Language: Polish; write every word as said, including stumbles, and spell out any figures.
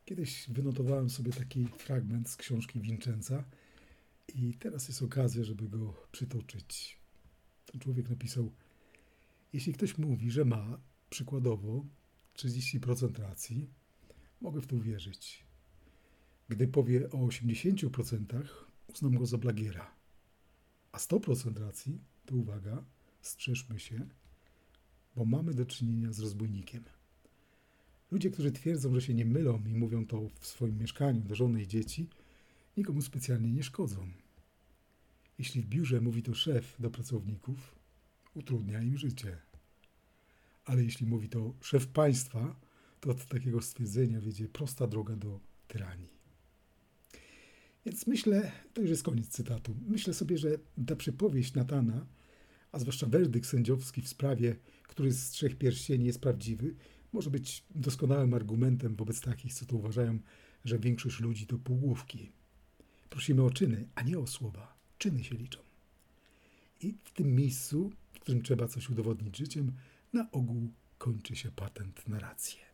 Kiedyś wynotowałem sobie taki fragment z książki Vincenza i teraz jest okazja, żeby go przytoczyć. Ten człowiek napisał: jeśli ktoś mówi, że ma, przykładowo, trzydzieści procent racji, mogę w to uwierzyć. Gdy powie o osiemdziesięciu procentach, uznam go za blagiera. A sto procent racji, to uwaga, strzeżmy się, bo mamy do czynienia z rozbójnikiem. Ludzie, którzy twierdzą, że się nie mylą i mówią to w swoim mieszkaniu do żony i dzieci, nikomu specjalnie nie szkodzą. Jeśli w biurze mówi to szef do pracowników, utrudnia im życie. Ale jeśli mówi to szef państwa, to od takiego stwierdzenia wiedzie prosta droga do tyranii. Więc myślę, to już jest koniec cytatu, myślę sobie, że ta przypowieść Natana, a zwłaszcza werdykt sędziowski w sprawie, który z trzech pierścieni jest prawdziwy, może być doskonałym argumentem wobec takich, co to uważają, że większość ludzi to półgłówki. Prosimy o czyny, a nie o słowa. Czyny się liczą. I w tym miejscu, w którym trzeba coś udowodnić życiem, na ogół kończy się patent na rację.